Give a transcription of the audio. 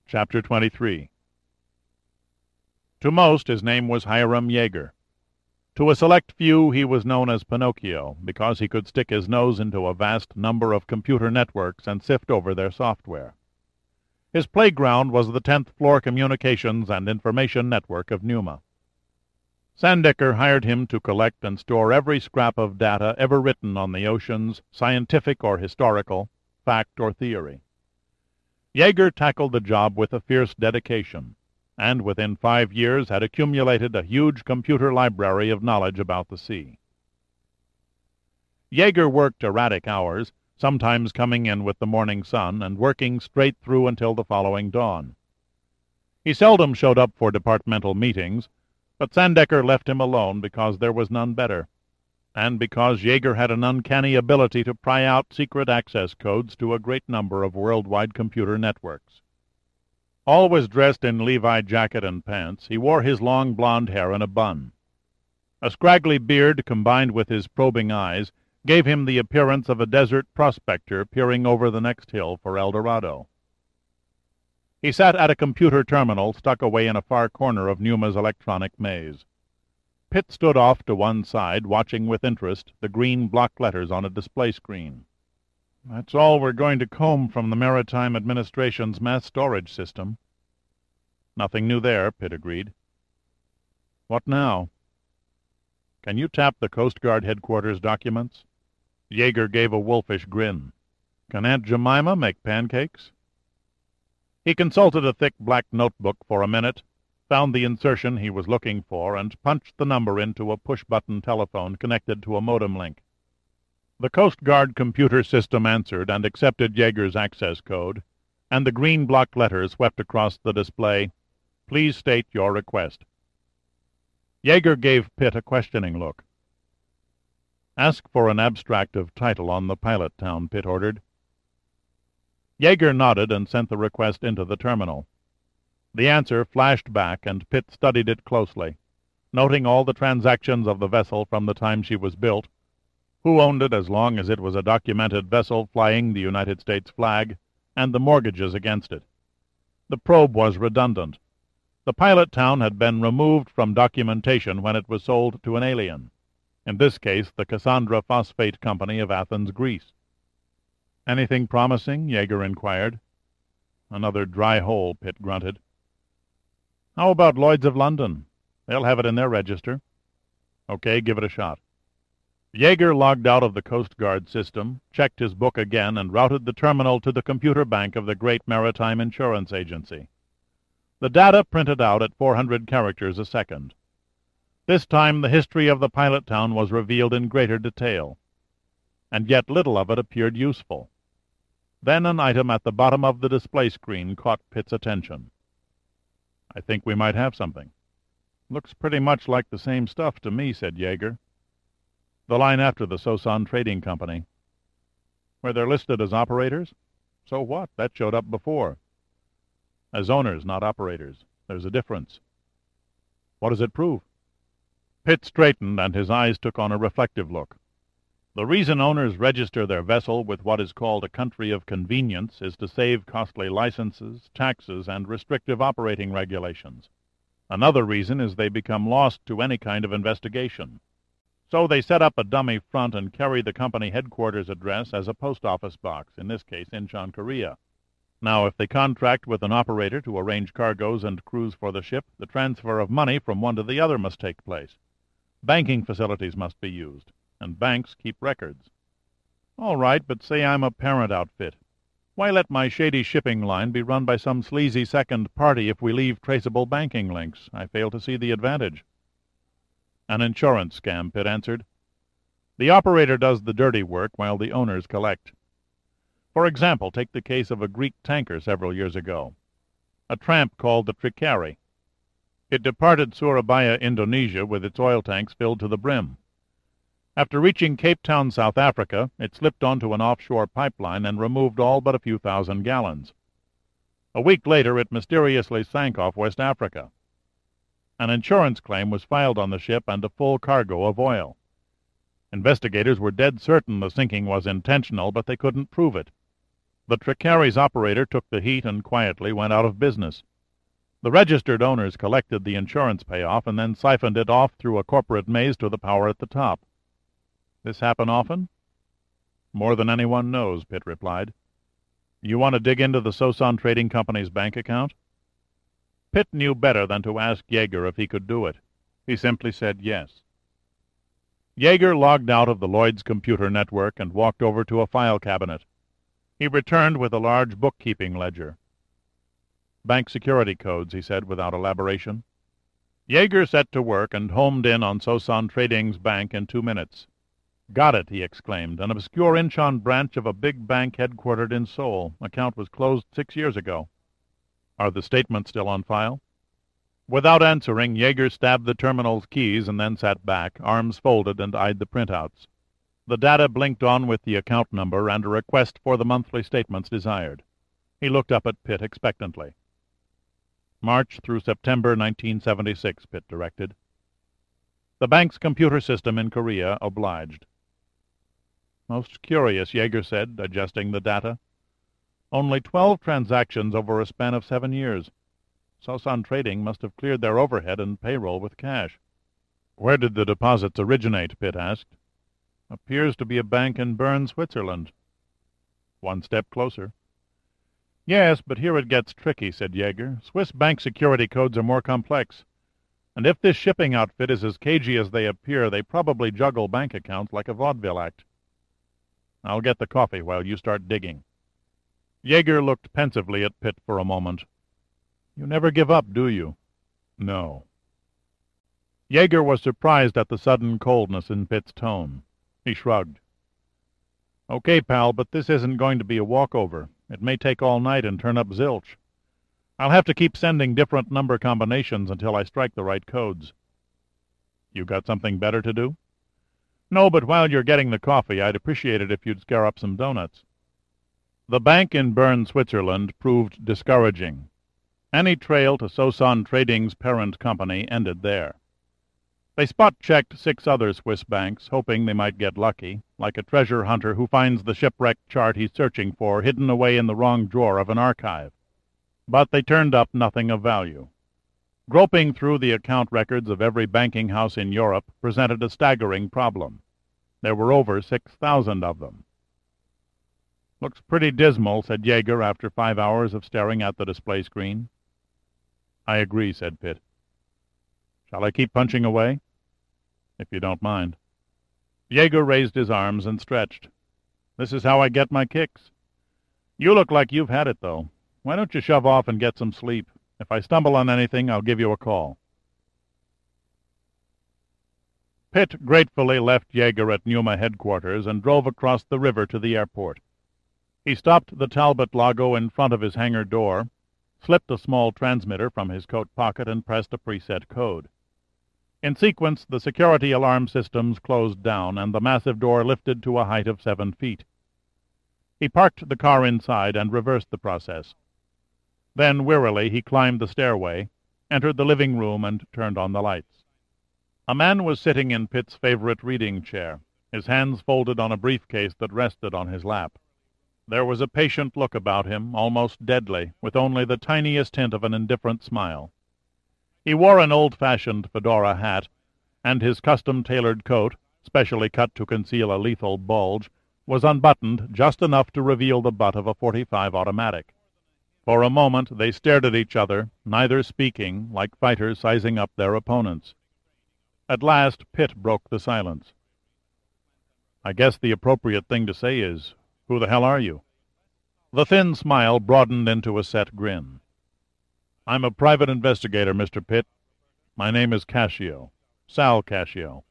Chapter 23. To most, his name was Hiram Yeager. To a select few, he was known as Pinocchio, because he could stick his nose into a vast number of computer networks and sift over their software. His playground was the 10th floor communications and information network of Numa. Sandecker hired him to collect and store every scrap of data ever written on the oceans, scientific or historical, fact or theory. Yeager tackled the job with a fierce dedication, and within 5 years had accumulated a huge computer library of knowledge about the sea. Yeager worked erratic hours, sometimes coming in with the morning sun and working straight through until the following dawn. He seldom showed up for departmental meetings, but Sandecker left him alone because there was none better, and because Yeager had an uncanny ability to pry out secret access codes to a great number of worldwide computer networks. Always dressed in Levi jacket and pants, he wore his long blond hair in a bun. A scraggly beard combined with his probing eyes gave him the appearance of a desert prospector peering over the next hill for El Dorado. He sat at a computer terminal stuck away in a far corner of Numa's electronic maze. Pitt stood off to one side, watching with interest the green block letters on a display screen. "That's all we're going to comb from the Maritime Administration's mass storage system." "Nothing new there," Pitt agreed. "What now?" "Can you tap the Coast Guard headquarters documents?" Yeager gave a wolfish grin. "Can Aunt Jemima make pancakes?" He consulted a thick black notebook for a minute, found the insertion he was looking for, and punched the number into a push-button telephone connected to a modem link. The Coast Guard computer system answered and accepted Yeager's access code, and the green block letters swept across the display, "Please state your request." Yeager gave Pitt a questioning look. "Ask for an abstract of title on the pilot town," Pitt ordered. Yeager nodded and sent the request into the terminal. The answer flashed back, and Pitt studied it closely, noting all the transactions of the vessel from the time she was built, who owned it as long as it was a documented vessel flying the United States flag, and the mortgages against it. The probe was redundant. The pilot town had been removed from documentation when it was sold to an alien, in this case the Cassandra Phosphate Company of Athens, Greece. "Anything promising?" Yeager inquired. "Another dry hole," Pitt grunted. "How about Lloyd's of London? They'll have it in their register." "Okay, give it a shot." Yeager logged out of the Coast Guard system, checked his book again, and routed the terminal to the computer bank of the Great Maritime Insurance Agency. The data printed out at 400 characters a second. This time the history of the pilot town was revealed in greater detail, and yet little of it appeared useful. Then an item at the bottom of the display screen caught Pitt's attention. "I think we might have something." "Looks pretty much like the same stuff to me," said Yeager. "The line after the Sosan Trading Company." "Where they're listed as operators?" "So what? That showed up before." "As owners, not operators. There's a difference." "What does it prove?" Pitt straightened, and his eyes took on a reflective look. "The reason owners register their vessel with what is called a country of convenience is to save costly licenses, taxes, and restrictive operating regulations. Another reason is they become lost to any kind of investigation. So they set up a dummy front and carry the company headquarters address as a post office box, in this case Incheon, Korea. Now, if they contract with an operator to arrange cargoes and crews for the ship, the transfer of money from one to the other must take place. Banking facilities must be used, and banks keep records." "All right, but say I'm a parent outfit. Why let my shady shipping line be run by some sleazy second party if we leave traceable banking links? I fail to see the advantage." "An insurance scam," Pitt answered. "The operator does the dirty work while the owners collect. For example, take the case of a Greek tanker several years ago, a tramp called the Trikari. It departed Surabaya, Indonesia, with its oil tanks filled to the brim. After reaching Cape Town, South Africa, it slipped onto an offshore pipeline and removed all but a few thousand gallons. A week later it mysteriously sank off West Africa. An insurance claim was filed on the ship and a full cargo of oil. Investigators were dead certain the sinking was intentional, but they couldn't prove it. The Tricari's operator took the heat and quietly went out of business. The registered owners collected the insurance payoff and then siphoned it off through a corporate maze to the power at the top. This happen often? More than anyone knows, Pitt replied. You want to dig into the Sosan Trading Company's bank account? Pitt knew better than to ask Yeager if he could do it. He simply said yes. Yeager logged out of the Lloyd's computer network and walked over to a file cabinet. He returned with a large bookkeeping ledger. Bank security codes, he said without elaboration. Yeager set to work and homed in on Sosan Trading's bank in 2 minutes. Got it, he exclaimed. An obscure Incheon branch of a big bank headquartered in Seoul. Account was closed 6 years ago. Are the statements still on file? Without answering, Yeager stabbed the terminal's keys and then sat back, arms folded, and eyed the printouts. The data blinked on with the account number and a request for the monthly statements desired. He looked up at Pitt expectantly. March through September 1976, Pitt directed. The bank's computer system in Korea obliged. Most curious, Yeager said, digesting the data. Only 12 transactions over a span of 7 years. Sosan Trading must have cleared their overhead and payroll with cash. Where did the deposits originate? Pitt asked. Appears to be a bank in Bern, Switzerland. One step closer. Yes, but here it gets tricky, said Yeager. Swiss bank security codes are more complex. And if this shipping outfit is as cagey as they appear, they probably juggle bank accounts like a vaudeville act. I'll get the coffee while you start digging. Yeager looked pensively at Pitt for a moment. You never give up, do you? No. Yeager was surprised at the sudden coldness in Pitt's tone. He shrugged. Okay, pal, but this isn't going to be a walkover. It may take all night and turn up zilch. I'll have to keep sending different number combinations until I strike the right codes. You got something better to do? No, but while you're getting the coffee, I'd appreciate it if you'd scare up some donuts. The bank in Bern, Switzerland, proved discouraging. Any trail to Sosan Trading's parent company ended there. They spot-checked 6 other Swiss banks, hoping they might get lucky, like a treasure hunter who finds the shipwreck chart he's searching for hidden away in the wrong drawer of an archive. But they turned up nothing of value. Groping through the account records of every banking house in Europe presented a staggering problem. There were over 6,000 of them. Looks pretty dismal, said Yeager after 5 hours of staring at the display screen. I agree, said Pitt. Shall I keep punching away? If you don't mind. Yeager raised his arms and stretched. This is how I get my kicks. You look like you've had it, though. Why don't you shove off and get some sleep? If I stumble on anything, I'll give you a call. Pitt gratefully left Yeager at Pneuma headquarters and drove across the river to the airport. He stopped the Talbot Lago in front of his hangar door, slipped a small transmitter from his coat pocket, and pressed a preset code. In sequence, the security alarm systems closed down, and the massive door lifted to a height of 7 feet. He parked the car inside and reversed the process. Then, wearily, he climbed the stairway, entered the living room, and turned on the lights. A man was sitting in Pitt's favorite reading chair, his hands folded on a briefcase that rested on his lap. There was a patient look about him, almost deadly, with only the tiniest hint of an indifferent smile. He wore an old-fashioned fedora hat, and his custom-tailored coat, specially cut to conceal a lethal bulge, was unbuttoned just enough to reveal the butt of a .45 automatic. For a moment they stared at each other, neither speaking, like fighters sizing up their opponents. At last Pitt broke the silence. I guess the appropriate thing to say is, who the hell are you? The thin smile broadened into a set grin. I'm a private investigator, Mr. Pitt. My name is Cascio, Sal Cascio.